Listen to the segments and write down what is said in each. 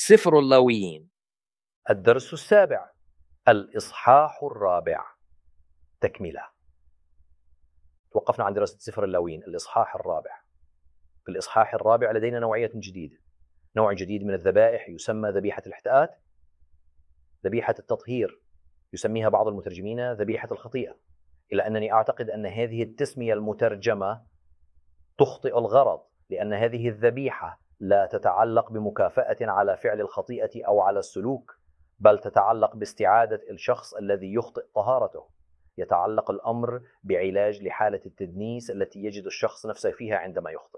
سفر اللاويين. الدرس السابع، الإصحاح الرابع. تكملة. توقفنا عن دراسة سفر اللاويين الإصحاح الرابع. في الإصحاح الرابع لدينا نوعية جديدة، نوع جديد من الذبائح يسمى ذبيحة الاحتئات، ذبيحة التطهير، يسميها بعض المترجمين ذبيحة الخطيئة، إلا أنني أعتقد أن هذه التسمية المترجمة تخطئ الغرض، لأن هذه الذبيحة لا تتعلق بمكافأة على فعل الخطيئة أو على السلوك، بل تتعلق باستعادة الشخص الذي يخطئ طهارته. يتعلق الأمر بعلاج لحالة التدنيس التي يجد الشخص نفسه فيها عندما يخطئ.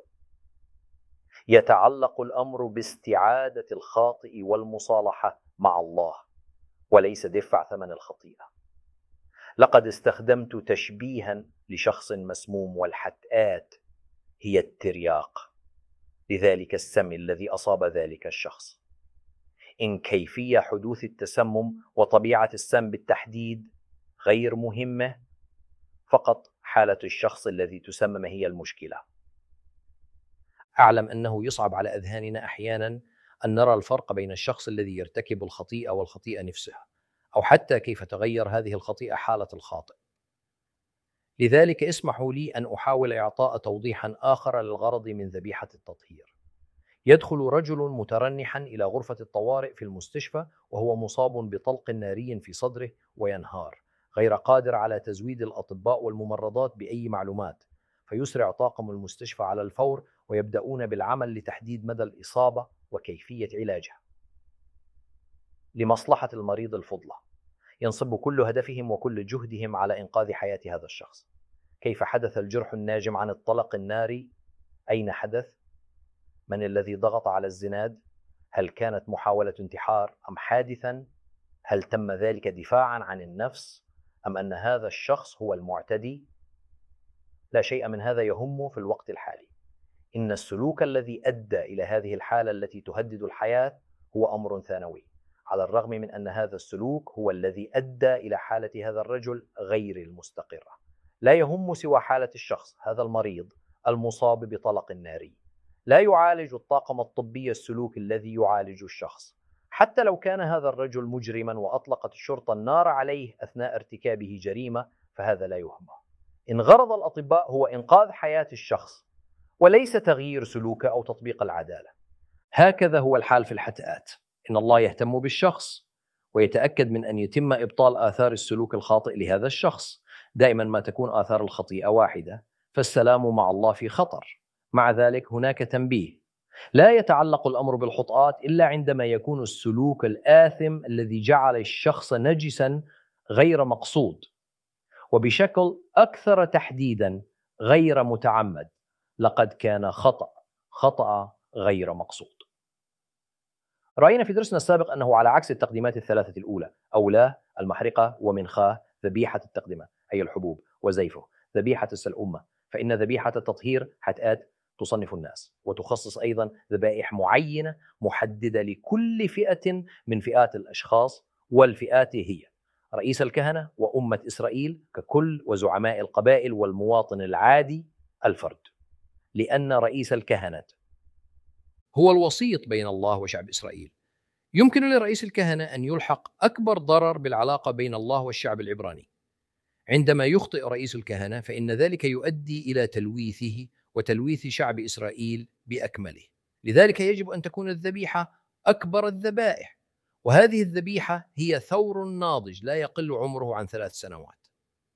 يتعلق الأمر باستعادة الخاطئ والمصالحة مع الله، وليس دفع ثمن الخطيئة. لقد استخدمت تشبيها لشخص مسموم، والحتآت هي الترياق لذلك السم الذي أصاب ذلك الشخص. إن كيفية حدوث التسمم وطبيعة السم بالتحديد غير مهمة، فقط حالة الشخص الذي تسمم هي المشكلة. أعلم أنه يصعب على أذهاننا أحيانا أن نرى الفرق بين الشخص الذي يرتكب الخطيئة والخطيئة نفسها، أو حتى كيف تغير هذه الخطيئة حالة الخاطئ. لذلك اسمحوا لي أن أحاول إعطاء توضيحا آخر للغرض من ذبيحة التطهير. يدخل رجل مترنحا إلى غرفة الطوارئ في المستشفى وهو مصاب بطلق ناري في صدره وينهار، غير قادر على تزويد الأطباء والممرضات بأي معلومات، فيسرع طاقم المستشفى على الفور ويبدأون بالعمل لتحديد مدى الإصابة وكيفية علاجها. لمصلحة المريض الفضلى ينصب كل هدفهم وكل جهدهم على إنقاذ حياة هذا الشخص. كيف حدث الجرح الناجم عن الطلق الناري؟ أين حدث؟ من الذي ضغط على الزناد؟ هل كانت محاولة انتحار أم حادثا؟ هل تم ذلك دفاعا عن النفس أم أن هذا الشخص هو المعتدي؟ لا شيء من هذا يهم في الوقت الحالي. إن السلوك الذي أدى إلى هذه الحالة التي تهدد الحياة هو أمر ثانوي، على الرغم من أن هذا السلوك هو الذي أدى إلى حالة هذا الرجل غير المستقرة. لا يهم سوى حالة الشخص هذا المريض المصاب بطلق ناري. لا يعالج الطاقم الطبي السلوك الذي يعالج الشخص. حتى لو كان هذا الرجل مجرما وأطلقت الشرطة النار عليه أثناء ارتكابه جريمة، فهذا لا يهمه. إن غرض الأطباء هو إنقاذ حياة الشخص وليس تغيير سلوكه أو تطبيق العدالة. هكذا هو الحال في الحتآت. إن الله يهتم بالشخص ويتأكد من أن يتم إبطال آثار السلوك الخاطئ لهذا الشخص. دائما ما تكون آثار الخطيئة واحدة، فالسلام مع الله في خطر. مع ذلك هناك تنبيه: لا يتعلق الأمر بالخطآت إلا عندما يكون السلوك الآثم الذي جعل الشخص نجسا غير مقصود، وبشكل أكثر تحديدا غير متعمد. لقد كان خطأ غير مقصود. رأينا في درسنا السابق أنه على عكس التقديمات الثلاثة الأولى، أولاه المحرقة ومنخاه ذبيحة التقدمة أي الحبوب وزيفه ذبيحة السلأمة، فإن ذبيحة التطهير حتآت تصنف الناس وتخصص أيضا ذبائح معينة محددة لكل فئة من فئات الأشخاص، والفئات هي رئيس الكهنة وأمة إسرائيل ككل، وزعماء القبائل والمواطن العادي الفرد. لأن رئيس الكهنة هو الوسيط بين الله وشعب إسرائيل، يمكن لرئيس الكهنة أن يلحق أكبر ضرر بالعلاقة بين الله والشعب العبراني. عندما يخطئ رئيس الكهنة فإن ذلك يؤدي إلى تلويثه وتلويث شعب إسرائيل بأكمله. لذلك يجب أن تكون الذبيحة أكبر الذبائح، وهذه الذبيحة هي ثور ناضج لا يقل عمره عن 3 سنوات.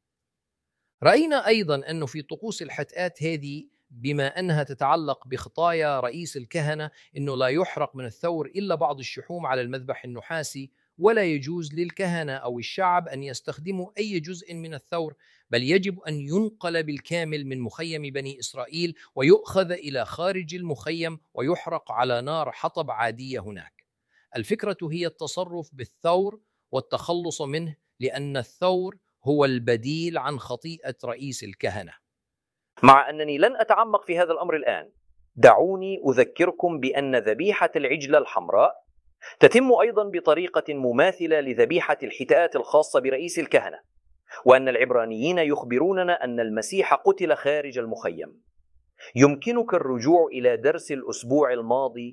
رأينا أيضا أنه في طقوس الحتآت هذه، بما أنها تتعلق بخطايا رئيس الكهنة، أنه لا يحرق من الثور إلا بعض الشحوم على المذبح النحاسي، ولا يجوز للكهنة أو الشعب أن يستخدموا أي جزء من الثور، بل يجب أن ينقل بالكامل من مخيم بني إسرائيل ويؤخذ إلى خارج المخيم ويحرق على نار حطب عادية هناك. الفكرة هي التصرف بالثور والتخلص منه، لأن الثور هو البديل عن خطيئة رئيس الكهنة. مع أنني لن أتعمق في هذا الأمر الآن، دعوني أذكركم بأن ذبيحة العجلة الحمراء تتم أيضا بطريقة مماثلة لذبيحة الحتآت الخاصة برئيس الكهنة، وأن العبرانيين يخبروننا أن المسيح قتل خارج المخيم. يمكنك الرجوع إلى درس الأسبوع الماضي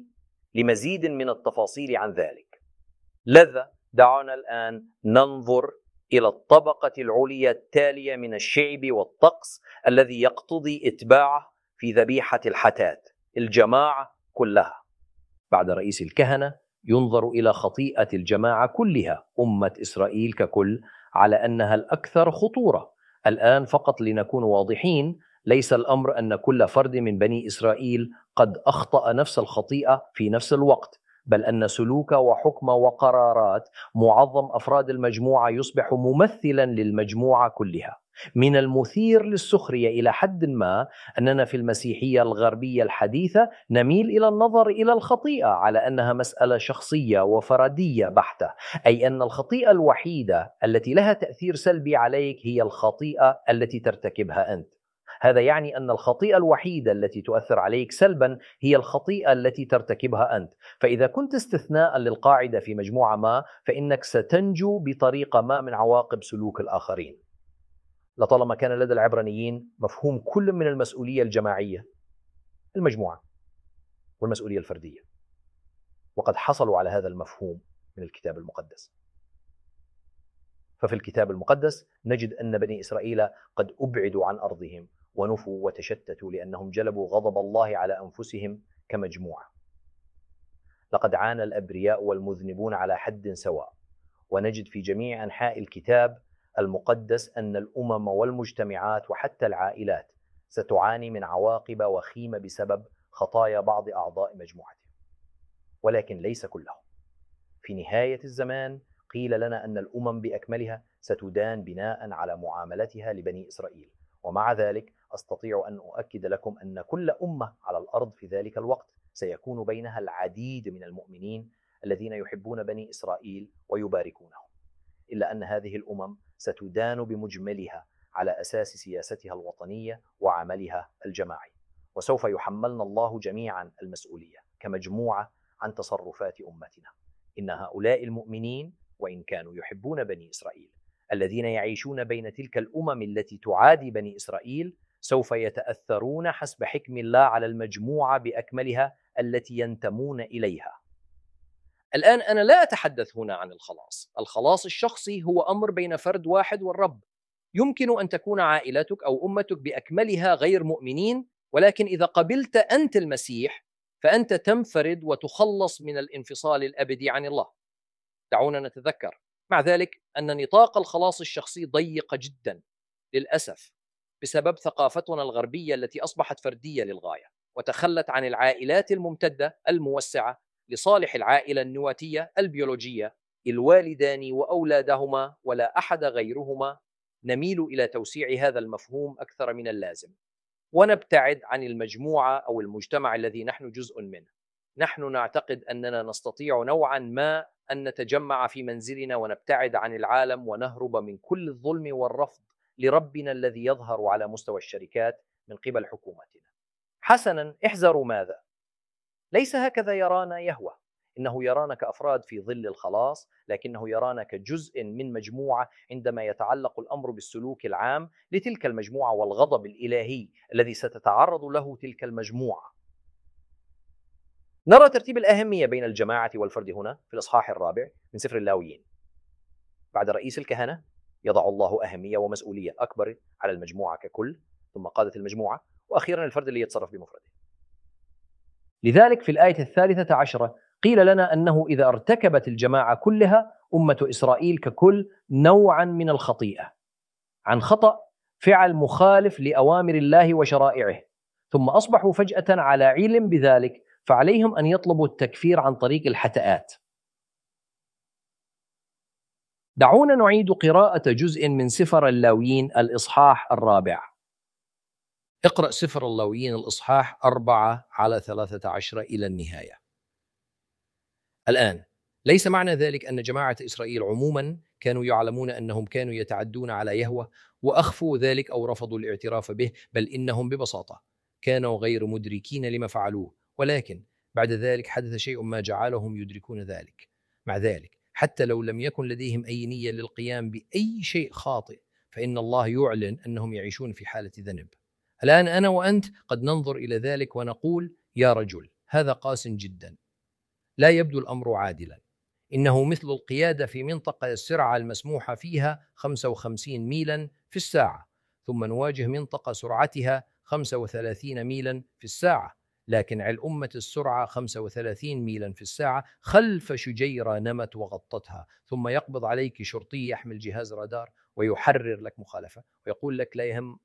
لمزيد من التفاصيل عن ذلك. لذا دعونا الآن ننظر إلى الطبقة العليا التالية من الشعب والطقس الذي يقتضي إتباعه في ذبيحة الحتات، الجماعة كلها. بعد رئيس الكهنة ينظر إلى خطيئة الجماعة كلها، أمة إسرائيل ككل، على أنها الأكثر خطورة. الآن فقط لنكون واضحين، ليس الأمر أن كل فرد من بني إسرائيل قد أخطأ نفس الخطيئة في نفس الوقت، بل أن سلوك وحكم وقرارات معظم أفراد المجموعة يصبح ممثلا للمجموعة كلها. من المثير للسخرية إلى حد ما أننا في المسيحية الغربية الحديثة نميل إلى النظر إلى الخطيئة على أنها مسألة شخصية وفردية بحتة، أي أن الخطيئة الوحيدة التي لها تأثير سلبي عليك هي الخطيئة التي ترتكبها أنت. هذا يعني أن الخطيئة الوحيدة التي تؤثر عليك سلبا هي الخطيئة التي ترتكبها أنت. فإذا كنت استثناء للقاعدة في مجموعة ما، فإنك ستنجو بطريقة ما من عواقب سلوك الآخرين. لطالما كان لدى العبرانيين مفهوم كل من المسؤولية الجماعية، المجموعة، والمسؤولية الفردية، وقد حصلوا على هذا المفهوم من الكتاب المقدس. ففي الكتاب المقدس نجد أن بني إسرائيل قد أبعدوا عن أرضهم ونفوا وتشتتوا لأنهم جلبوا غضب الله على أنفسهم كمجموعة. لقد عانى الأبرياء والمذنبون على حد سواء، ونجد في جميع أنحاء الكتاب المقدس أن الأمم والمجتمعات وحتى العائلات ستعاني من عواقب وخيمة بسبب خطايا بعض أعضاء مجموعتهم، ولكن ليس كلهم. في نهاية الزمان قيل لنا أن الأمم بأكملها ستدان بناء على معاملتها لبني إسرائيل، ومع ذلك أستطيع أن أؤكد لكم أن كل أمة على الأرض في ذلك الوقت سيكون بينها العديد من المؤمنين الذين يحبون بني إسرائيل ويباركونهم، إلا أن هذه الأمم ستدان بمجملها على أساس سياستها الوطنية وعملها الجماعي، وسوف يحملنا الله جميعا المسؤولية كمجموعة عن تصرفات أمتنا. إن هؤلاء المؤمنين، وإن كانوا يحبون بني إسرائيل، الذين يعيشون بين تلك الأمم التي تعادي بني إسرائيل، سوف يتأثرون حسب حكم الله على المجموعة بأكملها التي ينتمون إليها. الآن أنا لا أتحدث هنا عن الخلاص. الخلاص الشخصي هو أمر بين فرد واحد والرب. يمكن أن تكون عائلتك أو أمتك بأكملها غير مؤمنين، ولكن إذا قبلت أنت المسيح فأنت تنفرد وتخلص من الانفصال الأبدي عن الله. دعونا نتذكر مع ذلك أن نطاق الخلاص الشخصي ضيق جدا للأسف، بسبب ثقافتنا الغربية التي أصبحت فردية للغاية، وتخلت عن العائلات الممتدة الموسعة لصالح العائلة النواتية البيولوجية، الوالدان وأولادهما ولا أحد غيرهما. نميل إلى توسيع هذا المفهوم أكثر من اللازم، ونبتعد عن المجموعة أو المجتمع الذي نحن جزء منه. نحن نعتقد أننا نستطيع نوعا ما أن نتجمع في منزلنا ونبتعد عن العالم ونهرب من كل الظلم والرفض لربنا الذي يظهر على مستوى الشركات من قبل حكومتنا. حسنا، احذروا ماذا؟ ليس هكذا يرانا يهوه. إنه يرانا كأفراد في ظل الخلاص، لكنه يرانا كجزء من مجموعة عندما يتعلق الأمر بالسلوك العام لتلك المجموعة والغضب الإلهي الذي ستتعرض له تلك المجموعة. نرى ترتيب الأهمية بين الجماعة والفرد هنا في الإصحاح 4 من سفر اللاويين. بعد رئيس الكهنة يضع الله أهمية ومسؤولية أكبر على المجموعة ككل، ثم قادة المجموعة، وأخيرا الفرد اللي يتصرف بمفرده. لذلك في الآية 13 قيل لنا أنه إذا ارتكبت الجماعة كلها، أمة إسرائيل ككل، نوعا من الخطيئة عن خطأ فعل مخالف لأوامر الله وشرائعه، ثم أصبحوا فجأة على علم بذلك، فعليهم أن يطلبوا التكفير عن طريق الحتآت. دعونا نعيد قراءة جزء من سفر اللاويين الإصحاح 4. اقرأ سفر اللاويين الإصحاح 4 على 13 إلى النهاية. الآن ليس معنى ذلك أن جماعة إسرائيل عموما كانوا يعلمون أنهم كانوا يتعدون على يهوه وأخفوا ذلك أو رفضوا الاعتراف به، بل إنهم ببساطة كانوا غير مدركين لما فعلوه، ولكن بعد ذلك حدث شيء ما جعلهم يدركون ذلك. مع ذلك حتى لو لم يكن لديهم أي نية للقيام بأي شيء خاطئ، فإن الله يعلن أنهم يعيشون في حالة ذنب. الآن أنا وأنت قد ننظر إلى ذلك ونقول: يا رجل، هذا قاس جدا. لا يبدو الأمر عادلا. إنه مثل القيادة في منطقة السرعة المسموحة فيها 55 ميلا في الساعة، ثم نواجه منطقة سرعتها 35 ميلا في الساعة، لكن علأمة السرعة 35 ميلا في الساعة خلف شجيرة نمت وغطتها، ثم يقبض عليك شرطي يحمل جهاز رادار ويحرر لك مخالفة ويقول لك لا يهم،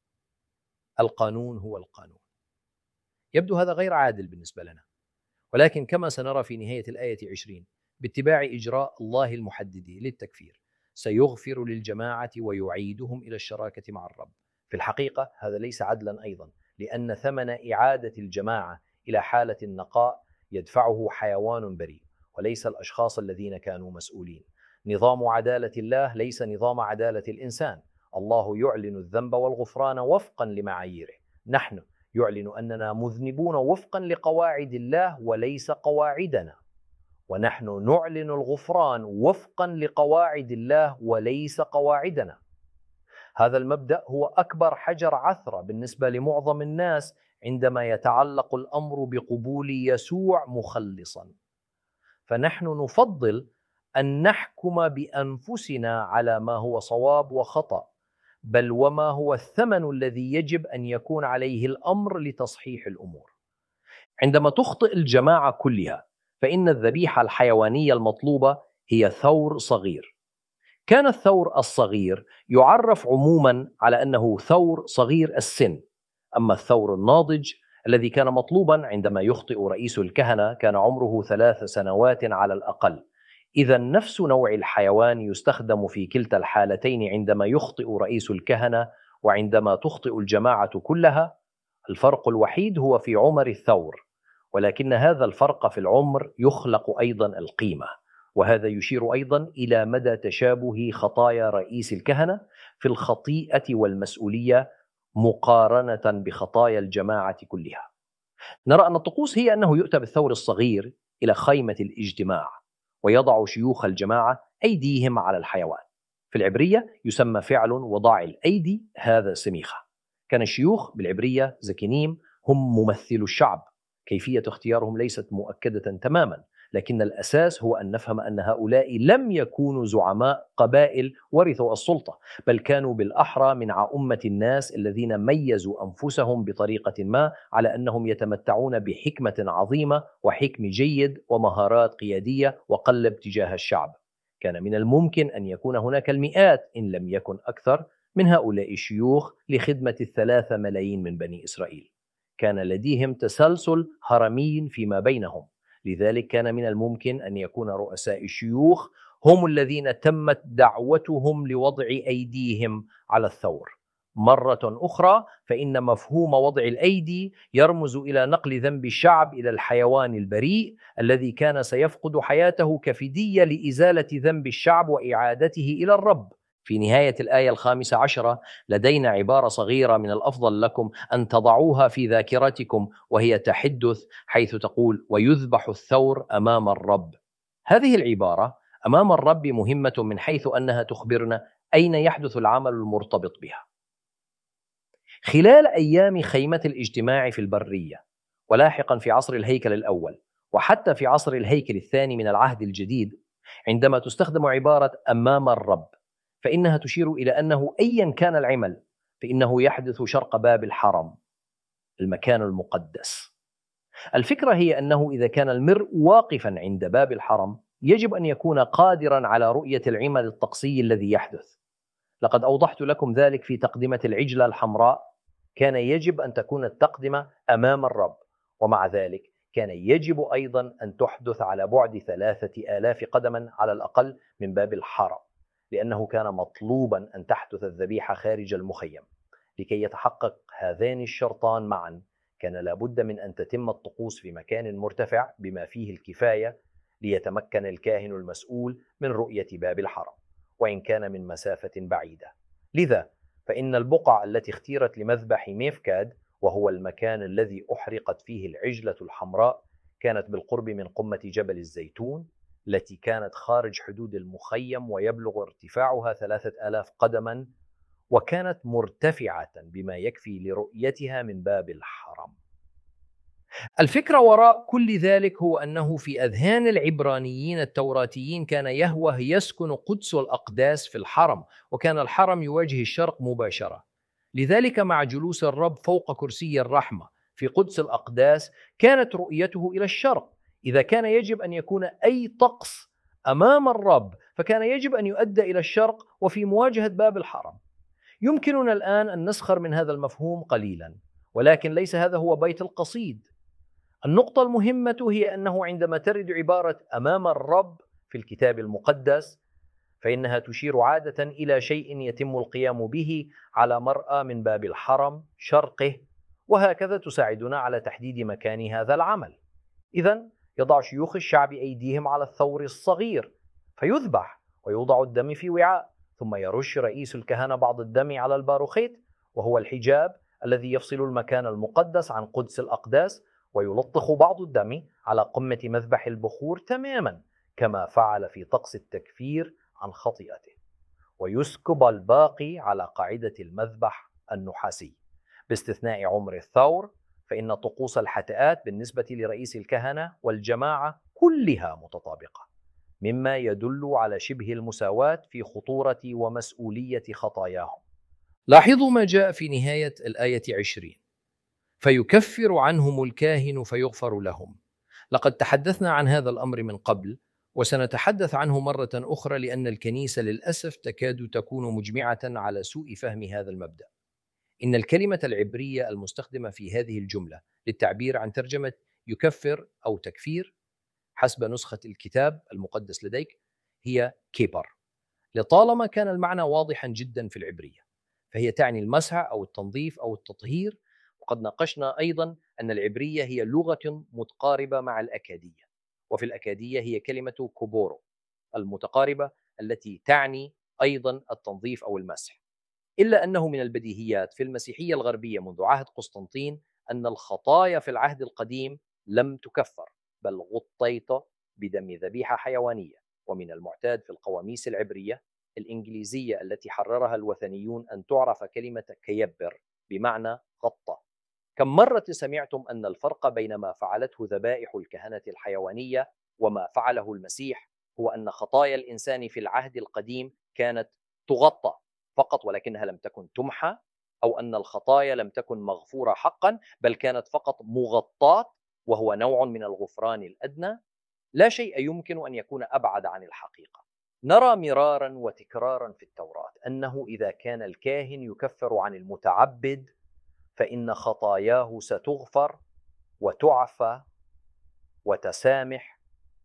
القانون هو القانون. يبدو هذا غير عادل بالنسبة لنا، ولكن كما سنرى في نهاية الآية 20 باتباع إجراء الله المحدد للتكفير سيغفر للجماعة ويعيدهم إلى الشراكة مع الرب. في الحقيقة هذا ليس عدلا أيضا، لأن ثمن إعادة الجماعة إلى حالة النقاء يدفعه حيوان بريء وليس الأشخاص الذين كانوا مسؤولين. نظام عدالة الله ليس نظام عدالة الإنسان. الله يعلن الذنب والغفران وفقا لمعاييره، نحن يعلن أننا مذنبون وفقا لقواعد الله وليس قواعدنا، ونحن نعلن الغفران وفقا لقواعد الله وليس قواعدنا. هذا المبدأ هو أكبر حجر عثرة بالنسبة لمعظم الناس عندما يتعلق الأمر بقبول يسوع مخلصا. فنحن نفضل أن نحكم بأنفسنا على ما هو صواب وخطأ، بل وما هو الثمن الذي يجب أن يكون عليه الأمر لتصحيح الأمور. عندما تخطئ الجماعة كلها فإن الذبيحة الحيوانية المطلوبة هي ثور صغير. كان الثور الصغير يعرف عموما على أنه ثور صغير السن، أما الثور الناضج الذي كان مطلوبا عندما يخطئ رئيس الكهنة كان عمره 3 سنوات على الأقل. إذا نفس نوع الحيوان يستخدم في كلتا الحالتين عندما يخطئ رئيس الكهنة وعندما تخطئ الجماعة كلها. الفرق الوحيد هو في عمر الثور، ولكن هذا الفرق في العمر يخلق أيضا القيمة، وهذا يشير أيضا إلى مدى تشابه خطايا رئيس الكهنة في الخطيئة والمسؤولية مقارنة بخطايا الجماعة كلها. نرى أن الطقوس هي أنه يؤتى بالثور الصغير إلى خيمة الاجتماع ويضع شيوخ الجماعة أيديهم على الحيوان. في العبرية يسمى فعل وضع الأيدي هذا سميخة. كان الشيوخ بالعبرية زكينيم هم ممثلو الشعب. كيفية اختيارهم ليست مؤكدة تماما، لكن الأساس هو أن نفهم أن هؤلاء لم يكونوا زعماء قبائل ورثوا السلطة، بل كانوا بالأحرى من عامة الناس الذين ميزوا أنفسهم بطريقة ما على أنهم يتمتعون بحكمة عظيمة وحكم جيد ومهارات قيادية وقلب تجاه الشعب. كان من الممكن أن يكون هناك المئات إن لم يكن أكثر من هؤلاء الشيوخ لخدمة 3 ملايين من بني إسرائيل. كان لديهم تسلسل هرمي فيما بينهم، لذلك كان من الممكن أن يكون رؤساء الشيوخ هم الذين تمت دعوتهم لوضع أيديهم على الثور. مرة أخرى فإن مفهوم وضع الأيدي يرمز إلى نقل ذنب الشعب إلى الحيوان البريء الذي كان سيفقد حياته كفدية لإزالة ذنب الشعب وإعادته إلى الرب. في نهاية الآية 15 لدينا عبارة صغيرة من الأفضل لكم أن تضعوها في ذاكرتكم، وهي تحدث حيث تقول ويذبح الثور أمام الرب. هذه العبارة أمام الرب مهمة من حيث أنها تخبرنا أين يحدث العمل المرتبط بها. خلال أيام خيمة الاجتماع في البرية، ولاحقا في عصر الهيكل الأول، وحتى في عصر الهيكل الثاني من العهد الجديد، عندما تستخدم عبارة أمام الرب فإنها تشير إلى أنه أيا كان العمل فإنه يحدث شرق باب الحرم، المكان المقدس. الفكرة هي أنه إذا كان المرء واقفا عند باب الحرم يجب أن يكون قادرا على رؤية العمل الطقسي الذي يحدث. لقد أوضحت لكم ذلك في تقدمة العجلة الحمراء. كان يجب أن تكون التقدمة أمام الرب، ومع ذلك كان يجب أيضا أن تحدث على بعد 3000 قدما على الأقل من باب الحرم، لأنه كان مطلوبا أن تحدث الذبيحة خارج المخيم. لكي يتحقق هذان الشرطان معا كان لابد من أن تتم الطقوس في مكان مرتفع بما فيه الكفاية ليتمكن الكاهن المسؤول من رؤية باب الحرم، وإن كان من مسافة بعيدة. لذا فإن البقعة التي اختيرت لمذبح ميفكاد، وهو المكان الذي أحرقت فيه العجلة الحمراء، كانت بالقرب من قمة جبل الزيتون التي كانت خارج حدود المخيم ويبلغ ارتفاعها 3000 قدما، وكانت مرتفعة بما يكفي لرؤيتها من باب الحرم. الفكرة وراء كل ذلك هو أنه في أذهان العبرانيين التوراتيين كان يهوه يسكن قدس الأقداس في الحرم، وكان الحرم يواجه الشرق مباشرة. لذلك مع جلوس الرب فوق كرسي الرحمة في قدس الأقداس كانت رؤيته إلى الشرق. إذا كان يجب أن يكون أي طقس أمام الرب فكان يجب أن يؤدى إلى الشرق وفي مواجهة باب الحرم. يمكننا الآن أن نسخر من هذا المفهوم قليلا، ولكن ليس هذا هو بيت القصيد. النقطة المهمة هي أنه عندما ترد عبارة أمام الرب في الكتاب المقدس فإنها تشير عادة إلى شيء يتم القيام به على مرأى من باب الحرم شرقه، وهكذا تساعدنا على تحديد مكان هذا العمل. إذن يضع شيوخ الشعب أيديهم على الثور الصغير فيذبح ويوضع الدم في وعاء، ثم يرش رئيس الكهنة بعض الدم على الباروخيت وهو الحجاب الذي يفصل المكان المقدس عن قدس الأقداس، ويلطخ بعض الدم على قمة مذبح البخور تماما كما فعل في طقس التكفير عن خطيئته، ويسكب الباقي على قاعدة المذبح النحاسي باستثناء عمر الثور، فإن طقوس الحتآت بالنسبة لرئيس الكهنة والجماعة كلها متطابقة، مما يدل على شبه المساواة في خطورة ومسؤولية خطاياهم. لاحظوا ما جاء في نهاية الآية 20: فيكفر عنهم الكاهن فيغفر لهم. لقد تحدثنا عن هذا الأمر من قبل وسنتحدث عنه مرة أخرى، لأن الكنيسة للأسف تكاد تكون مجمعة على سوء فهم هذا المبدأ. إن الكلمة العبرية المستخدمة في هذه الجملة للتعبير عن ترجمة يكفر أو تكفير حسب نسخة الكتاب المقدس لديك هي كيبر. لطالما كان المعنى واضحا جدا في العبرية، فهي تعني المسح أو التنظيف أو التطهير. وقد ناقشنا أيضا أن العبرية هي لغة متقاربة مع الأكادية، وفي الأكادية هي كلمة كوبورو المتقاربة التي تعني أيضا التنظيف أو المسح. إلا أنه من البديهيات في المسيحية الغربية منذ عهد قسطنطين أن الخطايا في العهد القديم لم تكفر، بل غطيت بدم ذبيحة حيوانية. ومن المعتاد في القواميس العبرية الإنجليزية التي حررها الوثنيون أن تعرف كلمة كيبر بمعنى غطى. كم مرة سمعتم أن الفرق بين ما فعلته ذبائح الكهنة الحيوانية وما فعله المسيح هو أن خطايا الإنسان في العهد القديم كانت تغطى فقط ولكنها لم تكن تمحى، أو أن الخطايا لم تكن مغفورة حقا بل كانت فقط مغطاة، وهو نوع من الغفران الأدنى. لا شيء يمكن أن يكون أبعد عن الحقيقة. نرى مرارا وتكرارا في التوراة أنه إذا كان الكاهن يكفر عن المتعبد فإن خطاياه ستغفر وتعفى وتسامح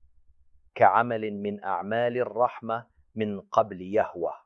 كعمل من أعمال الرحمة من قبل يهوه.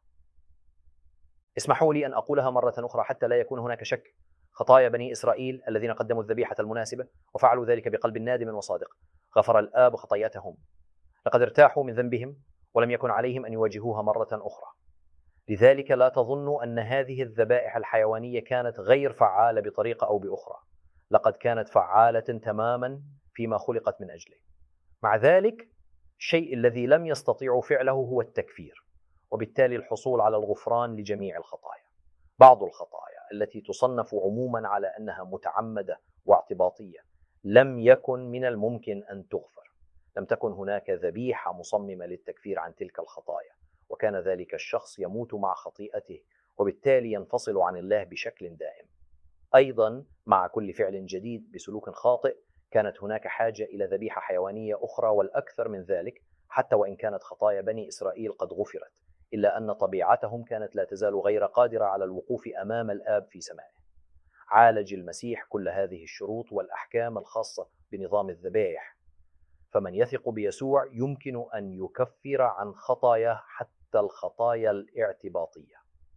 اسمحوا لي أن أقولها مرة أخرى حتى لا يكون هناك شك. خطايا بني إسرائيل الذين قدموا الذبيحة المناسبة وفعلوا ذلك بقلب نادم وصادق غفر الآب خطاياتهم، لقد ارتاحوا من ذنبهم ولم يكن عليهم أن يواجهوها مرة أخرى. لذلك لا تظنوا أن هذه الذبائح الحيوانية كانت غير فعالة بطريقة أو بأخرى، لقد كانت فعالة تماما فيما خلقت من أجله. مع ذلك الشيء الذي لم يستطيعوا فعله هو التكفير، وبالتالي الحصول على الغفران لجميع الخطايا. بعض الخطايا التي تصنف عموما على أنها متعمدة واعتباطية لم يكن من الممكن أن تغفر. لم تكن هناك ذبيحة مصممة للتكفير عن تلك الخطايا، وكان ذلك الشخص يموت مع خطيئته وبالتالي ينفصل عن الله بشكل دائم. أيضا مع كل فعل جديد بسلوك خاطئ كانت هناك حاجة إلى ذبيحة حيوانية أخرى، والأكثر من ذلك حتى وإن كانت خطايا بني إسرائيل قد غفرت إلا أن طبيعتهم كانت لا تزال غير قادرة على الوقوف أمام الآب في سمائه. عالج المسيح كل هذه الشروط والأحكام الخاصة بنظام الذبائح، فمن يثق بيسوع يمكن أن يكفر عن خطاياه حتى الخطايا الاعتباطية،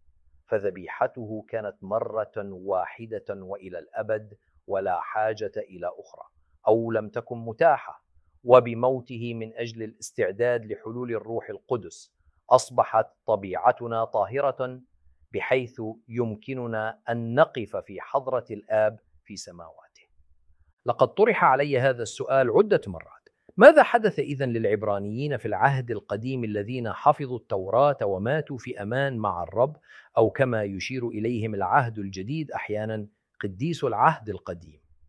فذبيحته كانت مرة واحدة وإلى الأبد ولا حاجة إلى أخرى، أو لم تكن متاحة. وبموته من أجل الاستعداد لحلول الروح القدس أصبحت طبيعتنا طاهرة بحيث يمكننا أن نقف في حضرة الآب في سماواته. لقد طرح علي هذا السؤال عدة مرات: ماذا حدث إذن للعبرانيين في العهد القديم الذين حفظوا التوراة وماتوا في أمان مع الرب، أو كما يشير إليهم العهد الجديد أحيانا قديس العهد القديم؟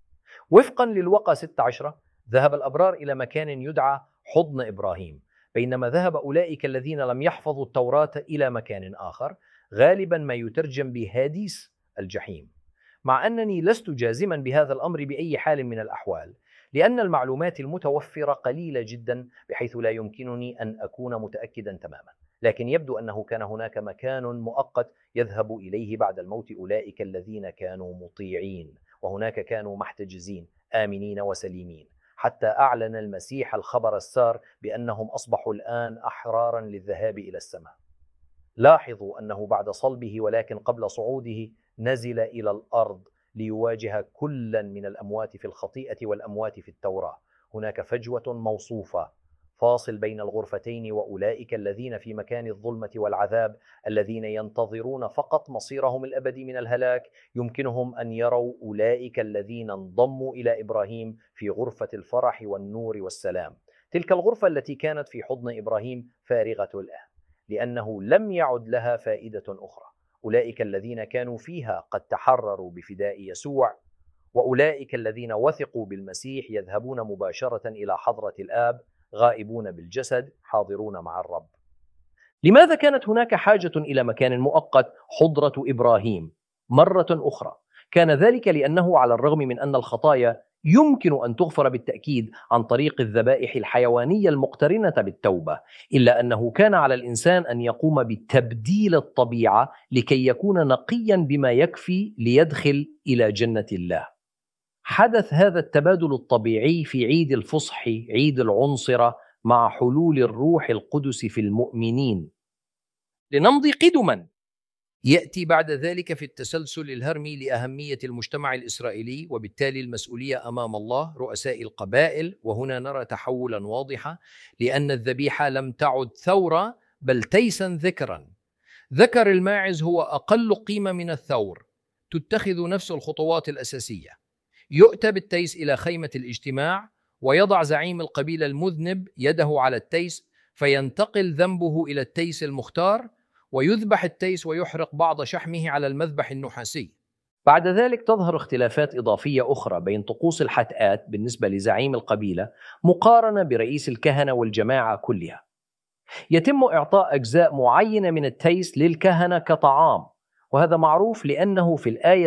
وفقا للوقا 16 ذهب الأبرار إلى مكان يدعى حضن إبراهيم، بينما ذهب أولئك الذين لم يحفظوا التوراة إلى مكان آخر، غالبا ما يترجم بهاديس الجحيم، مع أنني لست جازما بهذا الأمر بأي حال من الأحوال، لأن المعلومات المتوفرة قليلة جدا بحيث لا يمكنني أن أكون متأكدا تماما، لكن يبدو أنه كان هناك مكان مؤقت يذهب إليه بعد الموت أولئك الذين كانوا مطيعين، وهناك كانوا محتجزين آمنين وسليمين، حتى أعلن المسيح الخبر السار بأنهم أصبحوا الآن أحرارا للذهاب إلى السماء. لاحظوا أنه بعد صلبه ولكن قبل صعوده نزل إلى الأرض ليواجه كلا من الأموات في الخطيئة والأموات في التوراة. هناك فجوة موصوفة فاصل بين الغرفتين، وأولئك الذين في مكان الظلمة والعذاب الذين ينتظرون فقط مصيرهم الأبدي من الهلاك يمكنهم أن يروا أولئك الذين انضموا إلى إبراهيم في غرفة الفرح والنور والسلام. تلك الغرفة التي كانت في حضن إبراهيم فارغة الآن لأنه لم يعد لها فائدة أخرى. أولئك الذين كانوا فيها قد تحرروا بفداء يسوع، وأولئك الذين وثقوا بالمسيح يذهبون مباشرة إلى حضرة الآب، غائبون بالجسد حاضرون مع الرب. لماذا كانت هناك حاجة إلى مكان مؤقت حضرة إبراهيم مرة أخرى؟ كان ذلك لأنه على الرغم من أن الخطايا يمكن أن تغفر بالتأكيد عن طريق الذبائح الحيوانية المقترنة بالتوبة، إلا أنه كان على الإنسان أن يقوم بتبديل الطبيعة لكي يكون نقيا بما يكفي ليدخل إلى جنة الله. حدث هذا التبادل الطبيعي في عيد الفصح، عيد العنصرة، مع حلول الروح القدس في المؤمنين. لنمضي قدما. يأتي بعد ذلك في التسلسل الهرمي لأهمية المجتمع الإسرائيلي وبالتالي المسؤولية أمام الله رؤساء القبائل، وهنا نرى تحولا واضحا، لأن الذبيحة لم تعد ثورة بل تيسا ذكرا. ذكر الماعز هو أقل قيمة من الثور، تتخذ نفس الخطوات الأساسية. يؤتى بالتيس إلى خيمة الاجتماع، ويضع زعيم القبيلة المذنب يده على التيس، فينتقل ذنبه إلى التيس المختار، ويذبح التيس ويحرق بعض شحمه على المذبح النحاسي. بعد ذلك تظهر اختلافات إضافية أخرى بين طقوس الحتآت بالنسبة لزعيم القبيلة مقارنة برئيس الكهنة والجماعة كلها. يتم إعطاء أجزاء معينة من التيس للكهنة كطعام، وهذا معروف لأنه في الآية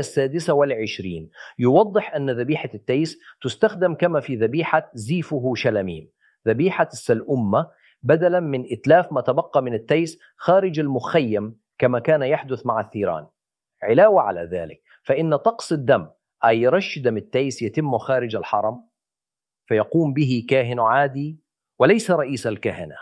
26 يوضح أن ذبيحة التيس تستخدم كما في ذبيحة زيفه شلميم، ذبيحة السلأمة، بدلا من إتلاف ما تبقى من التيس خارج المخيم كما كان يحدث مع الثيران. علاوة على ذلك فإن طقس الدم، أي رش دم التيس، يتم خارج الحرم، فيقوم به كاهن عادي وليس رئيس الكهنة.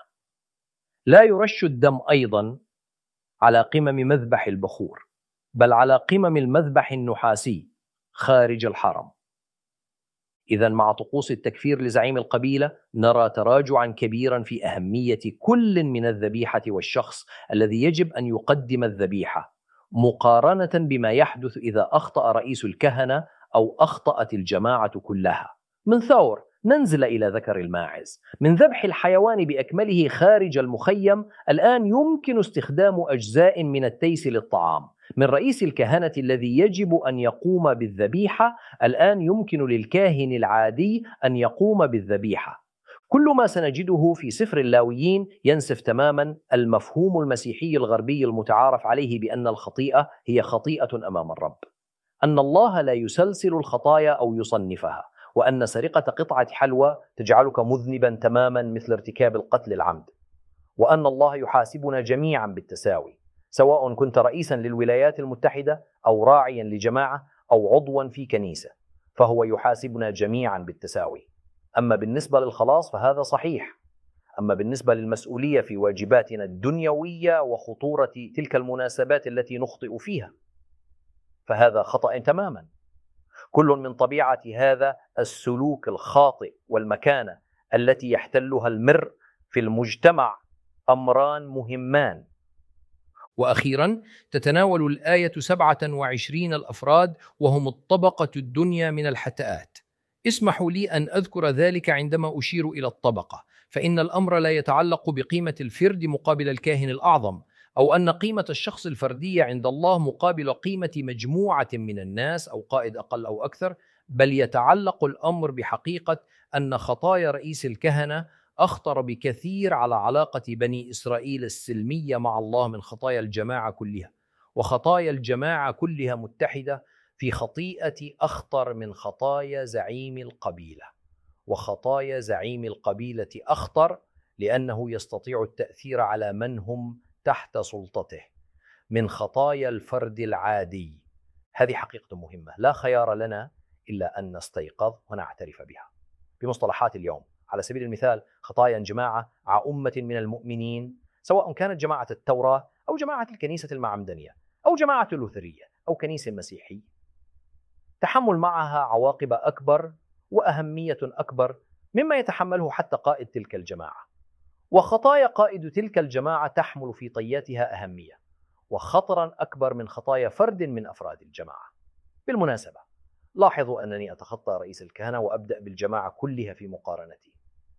لا يرش الدم أيضا على قمم مذبح البخور، بل على قمم المذبح النحاسي خارج الحرم. إذن مع طقوس التكفير لزعيم القبيلة نرى تراجعا كبيرا في أهمية كل من الذبيحة والشخص الذي يجب أن يقدم الذبيحة، مقارنة بما يحدث إذا أخطأ رئيس الكهنة أو أخطأت الجماعة كلها. من ثور ننزل إلى ذكر الماعز، من ذبح الحيوان بأكمله خارج المخيم الآن يمكن استخدام أجزاء من التيس للطعام. من رئيس الكهنة الذي يجب أن يقوم بالذبيحة الآن يمكن للكاهن العادي أن يقوم بالذبيحة. كل ما سنجده في سفر اللاويين ينسف تماما المفهوم المسيحي الغربي المتعارف عليه بأن الخطيئة هي خطيئة أمام الرب، أن الله لا يسلسل الخطايا أو يصنفها، وأن سرقة قطعة حلوى تجعلك مذنبا تماما مثل ارتكاب القتل العمد، وأن الله يحاسبنا جميعا بالتساوي، سواء كنت رئيسا للولايات المتحدة أو راعيا لجماعة أو عضوا في كنيسة، فهو يحاسبنا جميعا بالتساوي. أما بالنسبة للخلاص فهذا صحيح، أما بالنسبة للمسؤولية في واجباتنا الدنيوية وخطورة تلك المناسبات التي نخطئ فيها فهذا خطأ تماما. كل من طبيعة هذا السلوك الخاطئ والمكانة التي يحتلها المرء في المجتمع أمران مهمان. وأخيرا تتناول الآية 27 الأفراد وهم الطبقة الدنيا من الحتآت. اسمحوا لي أن أذكر ذلك عندما أشير إلى الطبقة، فإن الأمر لا يتعلق بقيمة الفرد مقابل الكاهن الأعظم، أو أن قيمة الشخص الفردية عند الله مقابل قيمة مجموعة من الناس أو قائد أقل أو أكثر، بل يتعلق الأمر بحقيقة أن خطايا رئيس الكهنة أخطر بكثير على علاقة بني إسرائيل السلمية مع الله من خطايا الجماعة كلها، وخطايا الجماعة كلها متحدة في خطيئة أخطر من خطايا زعيم القبيلة، وخطايا زعيم القبيلة أخطر لأنه يستطيع التأثير على من هم تحت سلطته من خطايا الفرد العادي. هذه حقيقة مهمة لا خيار لنا إلا أن نستيقظ ونعترف بها. بمصطلحات اليوم، على سبيل المثال، خطايا جماعة أمة من المؤمنين، سواء كانت جماعة التوراة أو جماعة الكنيسة المعمدانية أو جماعة اللوثرية أو كنيسة مسيحية، تحمل معها عواقب أكبر وأهمية أكبر مما يتحمله حتى قائد تلك الجماعة، وخطايا قائد تلك الجماعة تحمل في طياتها أهمية وخطرا أكبر من خطايا فرد من أفراد الجماعة. بالمناسبة، لاحظوا أنني أتخطى رئيس الكهنة وأبدأ بالجماعة كلها في مقارنتي.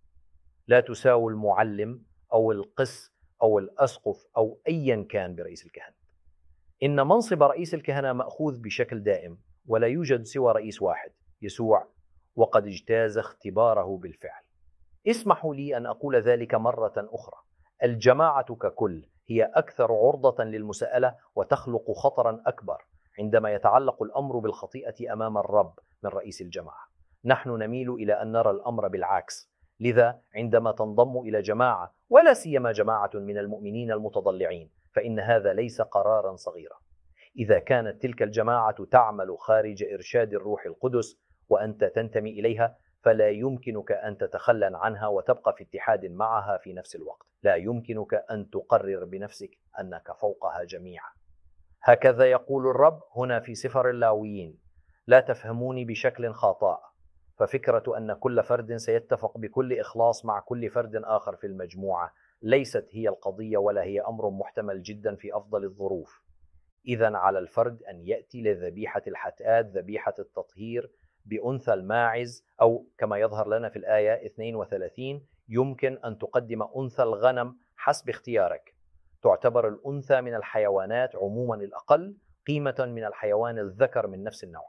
لا تساوي المعلم أو القس أو الأسقف أو أيا كان برئيس الكهنة. إن منصب رئيس الكهنة مأخوذ بشكل دائم، ولا يوجد سوى رئيس واحد، يسوع، وقد اجتاز اختباره بالفعل. اسمحوا لي أن أقول ذلك مرة أخرى: الجماعة ككل هي أكثر عرضة للمساءلة وتخلق خطرا أكبر عندما يتعلق الأمر بالخطيئة أمام الرب من رئيس الجماعة. نحن نميل إلى أن نرى الأمر بالعكس، لذا عندما تنضم إلى جماعة، ولا سيما جماعة من المؤمنين المتضلعين، فإن هذا ليس قرارا صغيرا. إذا كانت تلك الجماعة تعمل خارج إرشاد الروح القدس وأنت تنتمي إليها، فلا يمكنك أن تتخلى عنها وتبقى في اتحاد معها في نفس الوقت. لا يمكنك أن تقرر بنفسك أنك فوقها جميعا. هكذا يقول الرب هنا في سفر اللاويين: لا تفهموني بشكل خاطئ، ففكرة أن كل فرد سيتفق بكل إخلاص مع كل فرد آخر في المجموعة ليست هي القضية، ولا هي أمر محتمل جدا في أفضل الظروف. إذن على الفرد أن يأتي لذبيحة الحتآت، ذبيحة التطهير، بأنثى الماعز، أو كما يظهر لنا في الآية 32 يمكن أن تقدم أنثى الغنم حسب اختيارك. تعتبر الأنثى من الحيوانات عموما الأقل قيمة من الحيوان الذكر من نفس النوع.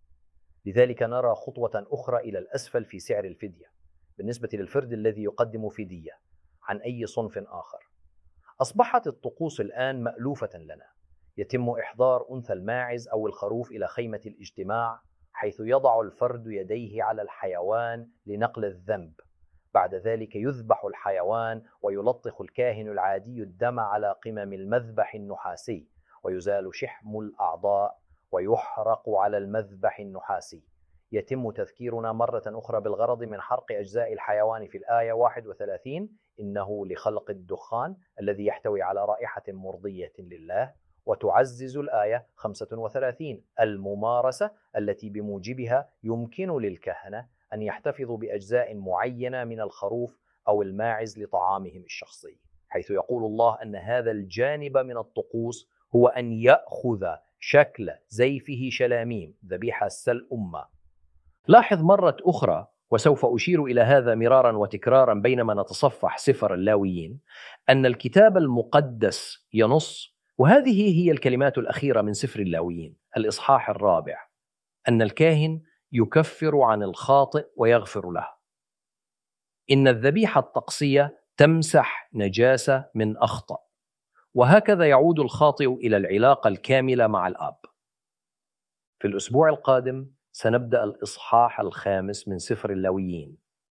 لذلك نرى خطوة أخرى إلى الأسفل في سعر الفدية بالنسبة للفرد الذي يقدم فدية عن أي صنف آخر. أصبحت الطقوس الآن مألوفة لنا. يتم إحضار أنثى الماعز أو الخروف إلى خيمة الاجتماع، حيث يضع الفرد يديه على الحيوان لنقل الذنب. بعد ذلك يذبح الحيوان ويلطخ الكاهن العادي الدم على قمم المذبح النحاسي، ويزال شحم الأعضاء ويحرق على المذبح النحاسي. يتم تذكيرنا مرة أخرى بالغرض من حرق أجزاء الحيوان في الآية 31: إنه لخلق الدخان الذي يحتوي على رائحة مرضية لله. وتعزز الآية 35 الممارسة التي بموجبها يمكن للكهنة أن يحتفظوا بأجزاء معينة من الخروف أو الماعز لطعامهم الشخصي، حيث يقول الله أن هذا الجانب من الطقوس هو أن يأخذ شكل زيفه شلاميم، ذبيحة الأمة. لاحظ مرة أخرى، وسوف أشير إلى هذا مرارا وتكرارا بينما نتصفح سفر اللاويين، أن الكتاب المقدس ينص، وهذه هي الكلمات الأخيرة من سفر اللاويين الإصحاح 4، أن الكاهن يكفر عن الخاطئ ويغفر له. إن الذبيحة الطقسية تمسح نجاسة من أخطأ، وهكذا يعود الخاطئ إلى العلاقة الكاملة مع الآب. في الأسبوع القادم سنبدأ الإصحاح 5 من سفر اللاويين،